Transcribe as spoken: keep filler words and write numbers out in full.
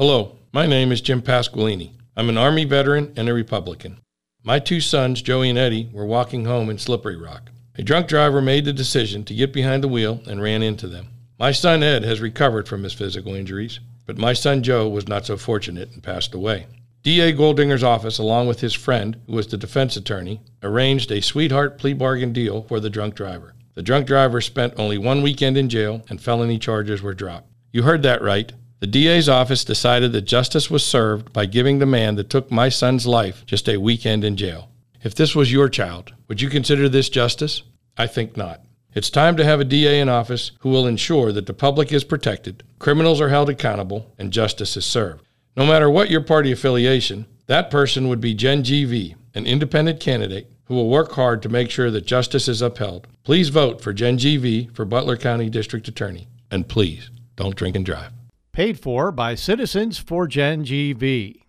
Hello, my name is Jim Pasqualini. I'm an Army veteran and a Republican. My two sons, Joey and Eddie, were walking home in Slippery Rock. A drunk driver made the decision to get behind the wheel and ran into them. My son Ed has recovered from his physical injuries, but my son Joe was not so fortunate and passed away. D A Goldinger's office, along with his friend, who was the defense attorney, arranged a sweetheart plea bargain deal for the drunk driver. The drunk driver spent only one weekend in jail and felony charges were dropped. You heard that right. The D A's office decided that justice was served by giving the man that took my son's life just a weekend in jail. If this was your child, would you consider this justice? I think not. It's time to have a D A in office who will ensure that the public is protected, criminals are held accountable, and justice is served. No matter what your party affiliation, that person would be Jen G V, an independent candidate who will work hard to make sure that justice is upheld. Please vote for Jen G V for Butler County District Attorney. And please, don't drink and drive. Paid for by Citizens for Gen G V.